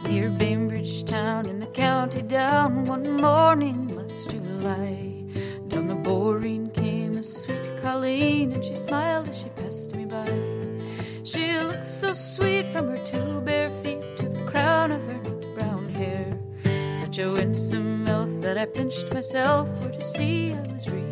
near Bainbridge town in the county down one morning last July. Down the Boreen came a sweet Colleen, and she smiled as she passed me by. She looked so sweet from her two bare feet to the crown of her nut brown hair. Such a winsome elf that I pinched myself for to see I was real